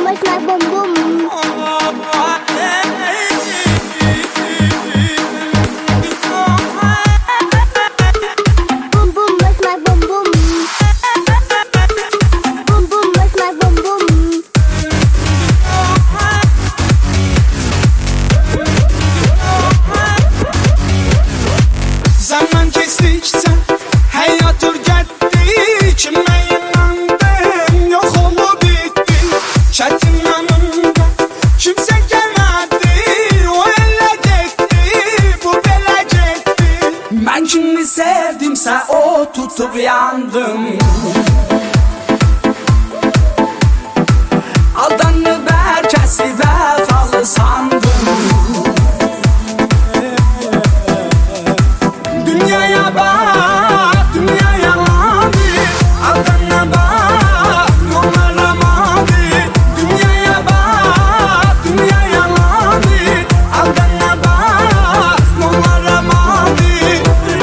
bust my boom boom. Boom boom bust my boom boom. Boom boom bust my boom boom. Zaman kestikçe hayat tüketti. Kime inandım yok olup bitti. Çetin yanımda kimse gelmedi. O elle gitti, bu bele gitti. Ben kimi sevdimse o tutup yandım. Aldanıp herkesi vefalı sandım. Dünyaya bak, dünya yalandır. Aldana bak, yollara mavi. Dünyaya bak, dünya yalandır. Aldana bak, yollara mavi.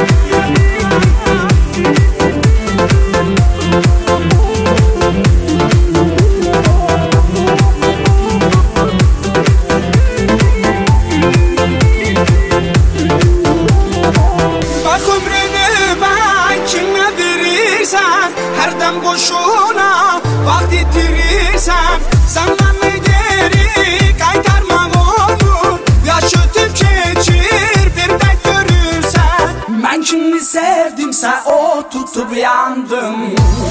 Bak ömrünü bak kime verirsen, her dem boşuna vakit yitirirsen. Zamanı geri kaytarmak olur. Yaşatıp geçir bir de görürsen. Ben kimi sevdimse o tutup yandım.